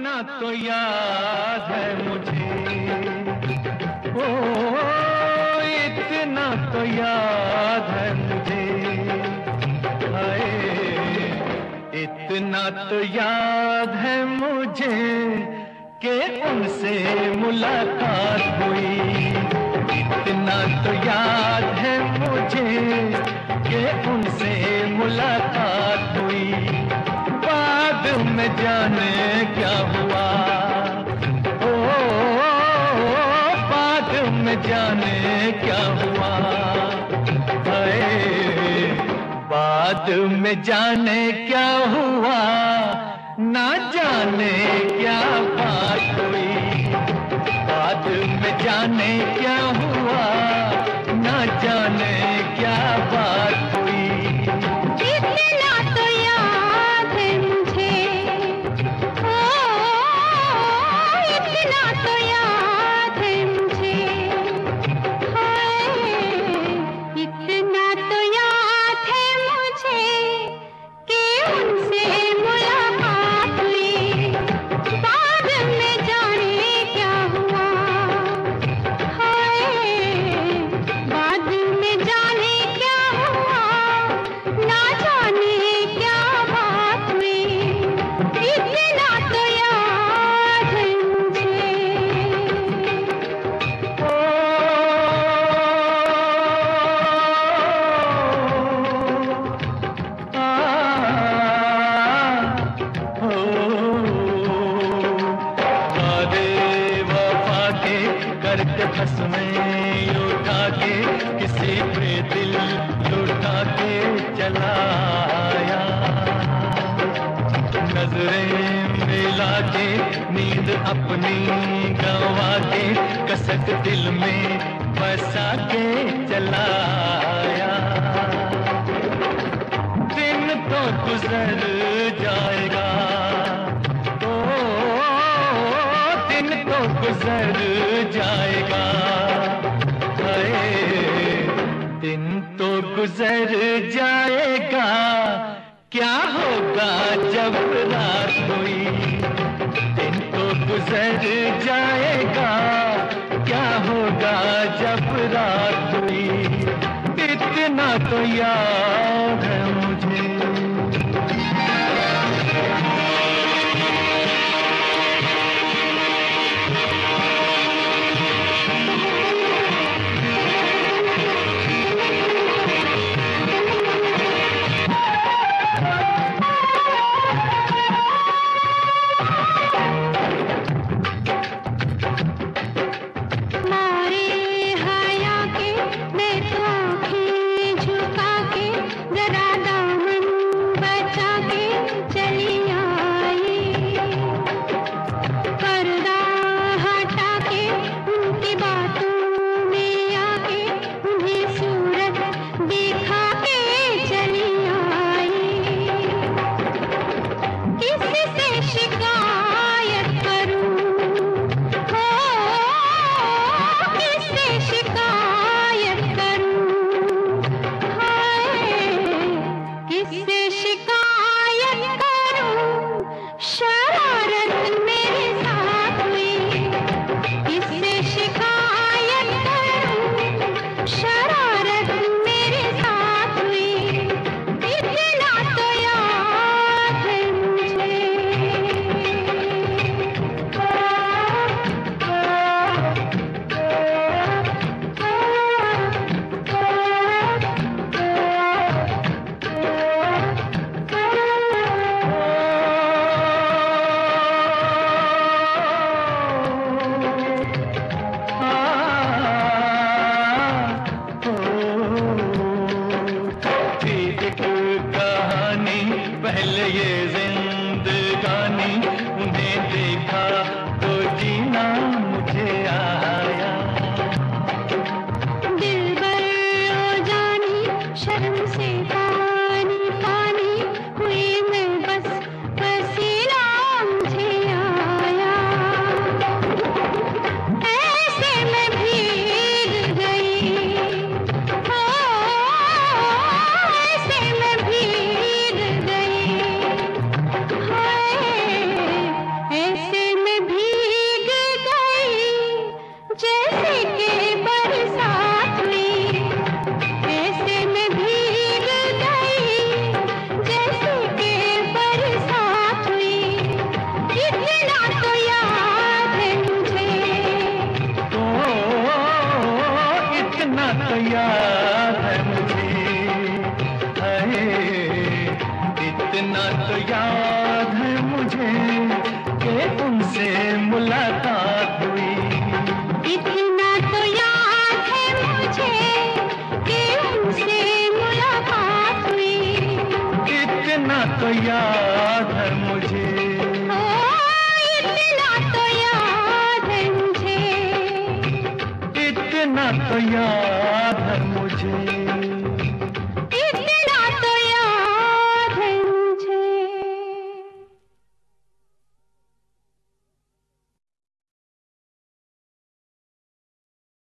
इतना तो याद है मुझे, ओ इतना तो याद है मुझे, हाय इतना तो याद है मुझे कि उनसे मुलाकात हुई। इतना तो याद है मुझे कि उनसे मुलाकात हुई। बाद में जाने क्या हुआ, ओ बाद में जाने क्या हुआ, हाय बाद में जाने क्या हुआ, ना जाने क्या बात हुई। बाद में जाने क्या हुआ, ना जाने क्या बात हुई। इतना तो याद है मुझे, ओ इतना तो याद है मुझे, हाय इतना तो याद है मुझे कि उनसे मुलाकात हुई। बाद में जाने क्या हुआ, हाय बाद में जाने क्या हुआ, ना जाने क्या बात हुई। इतना तो याद है मुझे। करके बस में उठा के किसी पे दिल लुटा के चला आया। नजरें मिला के नींद अपनी गंवा के कसक दिल में बसा के चला आया। दिन तो गुजर जाएगा, ओ दिन तो गुजर जाएगा, हाय दिन तो गुजर जाएगा, क्या होगा जब रात हुई। दिन तो गुजर जाएगा, क्या होगा जब रात हुई। इतना तो याद है मुझे। मारे हया के मैं तो आँखें झुका के जरा दामन बचा के चली आई। पर्दा हटा के उनकी बातों में आके उन्हें सूरत दिखा के चली आई। किससे शिकायत करूं, हो किससे शिकायत करूं, हाय किससे शिकायत करूं। शरारत मेरे साथ हुई, किससे शिकायत करूं। शरारत मेरे साथ हुई। इतना तो याद है मुझे। कि उनसे मुलाकात हुई। इतना तो याद है मुझे कि उनसे मुलाकात हुई। इतना तो याद है मुझे, इतना तो याद है मुझे, इतना तो याद है मुझे।